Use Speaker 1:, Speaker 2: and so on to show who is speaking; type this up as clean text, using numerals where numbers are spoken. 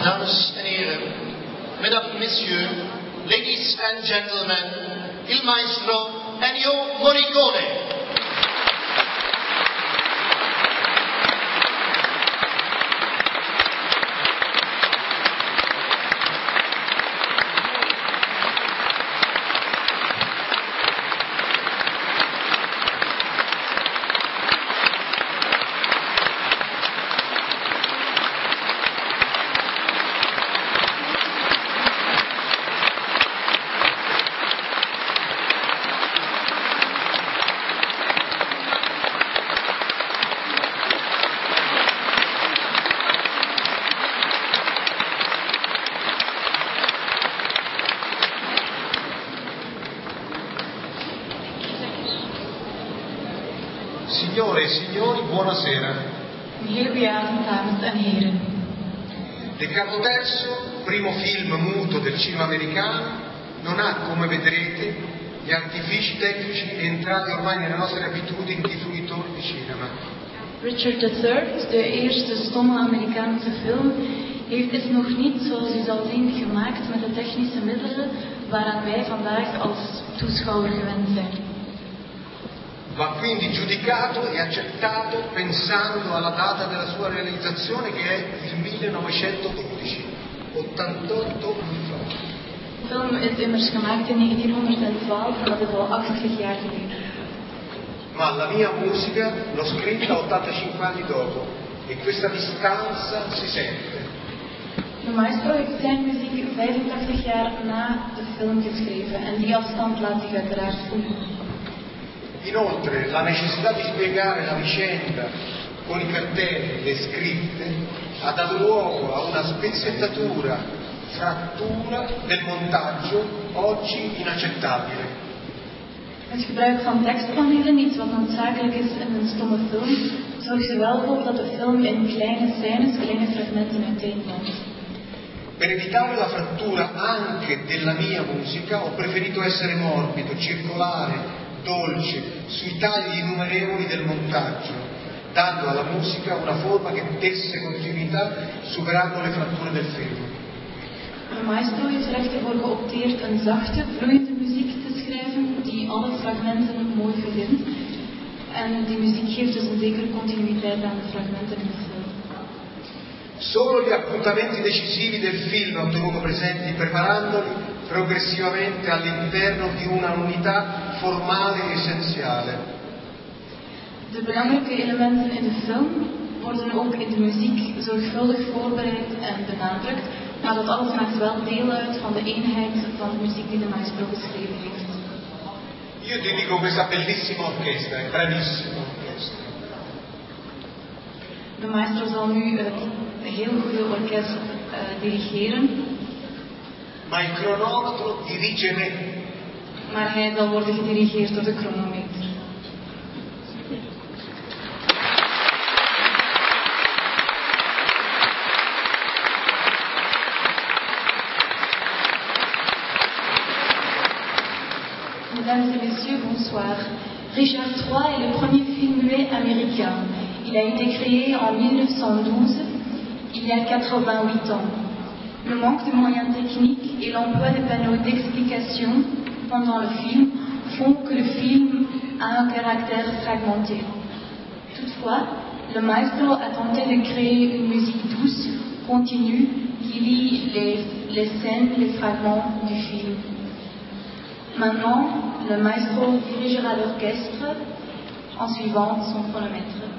Speaker 1: Dames en heren, mesdames, messieurs, ladies and gentlemen, il maestro Ennio Morricone.
Speaker 2: Signore e signori, buonasera.
Speaker 3: Heel goedenavond, dames en heren.
Speaker 2: Riccardo III, primo film muto del cinema americano, non ha, come vedrete, gli artifici tecnici entrati ormai nelle nostre abitudini di fruitori di cinema.
Speaker 3: Richard III, de eerste stomme Amerikaanse film, is nog niet, zoals u zal zien, gemaakt met de technische middelen waaraan wij vandaag als toeschouwer gewend zijn.
Speaker 2: Va quindi giudicato e accettato pensando alla data della sua realizzazione, che è il 1912, 88 anni fa.
Speaker 3: De film is immers gemaakt in 1912 en dat is al 80 jaar geleden.
Speaker 2: Ma la mia musica l'ho scritta 85 anni dopo e questa distanza si sente.
Speaker 3: De maestro heeft zijn muziek 85 jaar na de film geschreven en die afstand laat zich uiteraard voelen.
Speaker 2: Inoltre, la necessità di spiegare la vicenda con i cartelli, le scritte, ha dato luogo a una spezzettatura, frattura del montaggio oggi inaccettabile.
Speaker 3: Het gebruik van tekstpanelen, iets wat noodzakelijk is in een stomme film, zorgt er wel voor dat de film in kleine scènes, kleine fragmenten uiteenloopt.
Speaker 2: Per evitare la frattura anche della mia musica ho preferito essere morbido, circolare, dolce, sui tagli innumerevoli del montaggio, dando alla musica una forma che desse continuità, superando le fratture del film.
Speaker 3: De maestro heeft er echter voor geopteerd een zachte, vloeiende muziek te schrijven, die alle fragmenten mooi verbindt. En die muziek geeft dus een zekere continuïteit aan de fragmenten in de film.
Speaker 2: Solo gli appuntamenti decisivi del film ho tenuto presenti, preparandoli progressivamente all'interno di una unità formale e essenziale.
Speaker 3: De belangrijke elementen in de film worden ook in de muziek zorgvuldig voorbereid en benadrukt, maar dat alles maakt wel deel uit van de eenheid van de muziek die de maestro geschreven heeft.
Speaker 2: Io dedico questa bellissima orchestra, è bravissima orchestra.
Speaker 3: De maestro zal nu een heel goede orkest dirigeren.
Speaker 2: Ma il cronometro dirige me.
Speaker 3: Maar hij zal worden gedirigeerd door de chronometer. Mesdames et messieurs, bonsoir. Richard III est le premier film muet américain. Il a été créé en 1912, il y a 88 ans. Le manque de moyens techniques et l'emploi de panneaux d'explication pendant le film font que le film a un caractère fragmenté. Toutefois, le maestro a tenté de créer une musique douce, continue, qui lie les scènes, les fragments du film. Maintenant, le maestro dirigera l'orchestre en suivant son chronomètre.